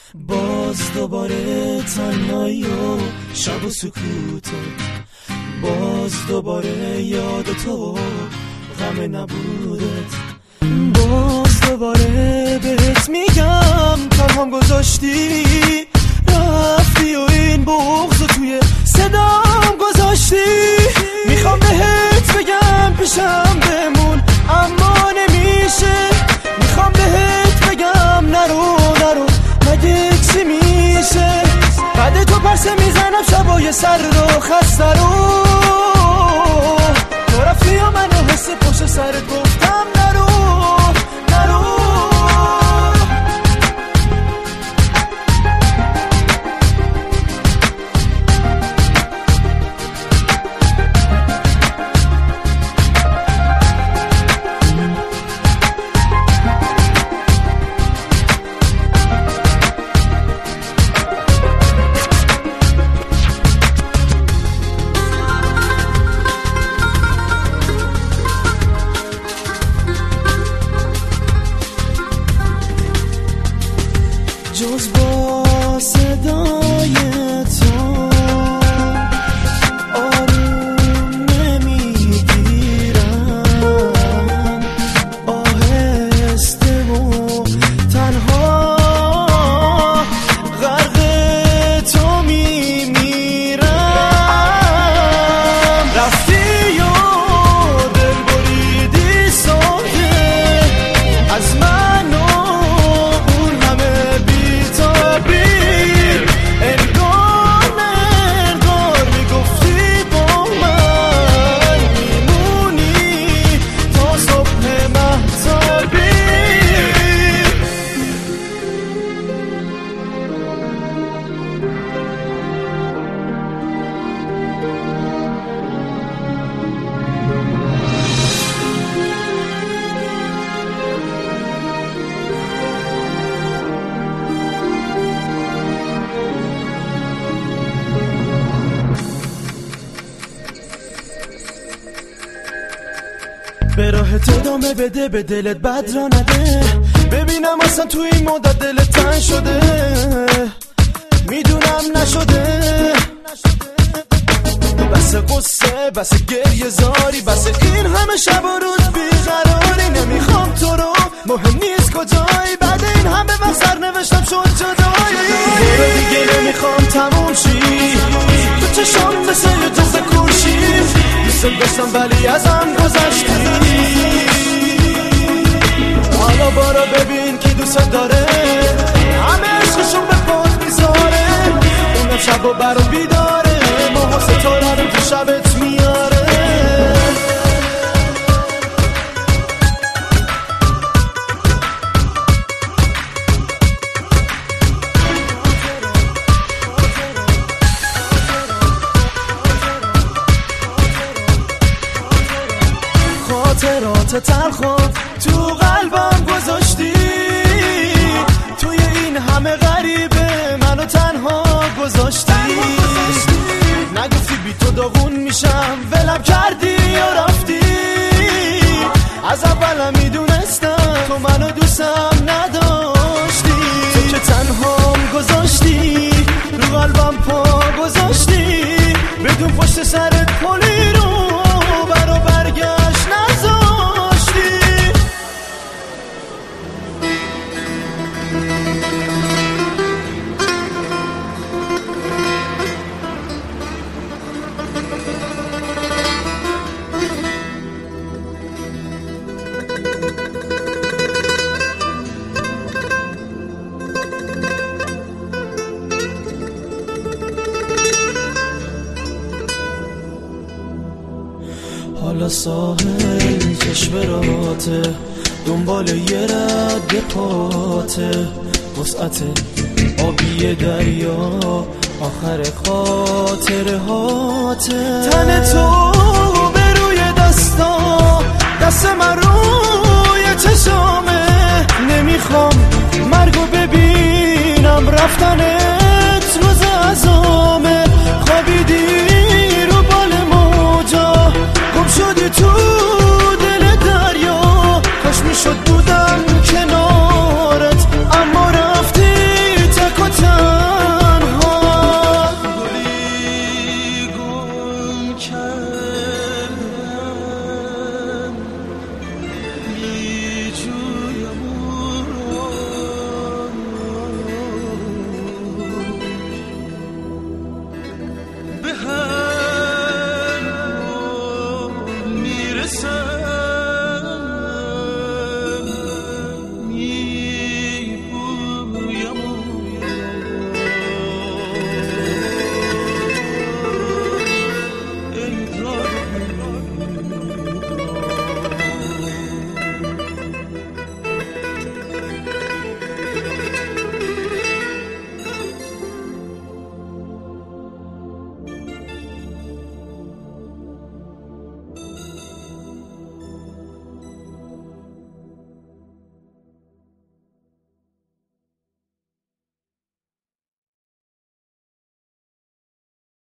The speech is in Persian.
باز دوباره تنهایی و شب و سکوتت، باز دوباره یاد تو غم نبودت، باز دوباره بهت میگم تنهام گذاشتی رفتی و این بغض رو توی صدام گذاشتی. میخوام بهت بگم پیشم بمون اما نمیشه، میخوام بهت بگم نرو مگه چی میشه. بعد تو پرسه میزنم شبای سرد و خسته رو، تو رفتی و منو حس پشت سرت گفتم نرو. جز با صدای تو آروم نمیگیرم، آهسته و تنها غرق تو میمیرم. رفتی و دل بریدی ساده از من و اون همه به راحت ادامه بده، به دلت بد را نده. ببینم اصلا تو این مدت دلت تنگ شده، میدونم نشده. بس قصه، بس گریه زاری، بس این همه شب و روز بیقراری. نمیخوام تو رو، مهم نیست کجایی، بعد این همه وقت سرنوشتم شد جدایی. برو دیگه نمیخوام تموم شی، تو چشام مثل یه جز کورشی. دوست داشتم ولی ازم گذشتی، حالا بارا ببین کی دوست داره، همه عشقشون به پاک میذاره. اونم شب و برام بیداره، ماه ستاره رو تو شبت میاره. خاطرات تلخم تو قلبم گذاشتی، توی این همه غریبه منو تنها گذاشتی. نگفتی بی تو داغون میشم، ولم کردی یا رفتی. از اولم میدونستم تو منو دوستم نداشتی. تو که تنهام گذاشتی، رو قلبم پا گذاشتی، بدون پشت سرت پلی رو برا برگشت نذاشتی. حالا ساحل چشمراته، دنبال یه رد پاته، وسعت آبی دریا آخر خاطره هاته. تن تو به روی دستا، دست من روی چشامه. نمیخوام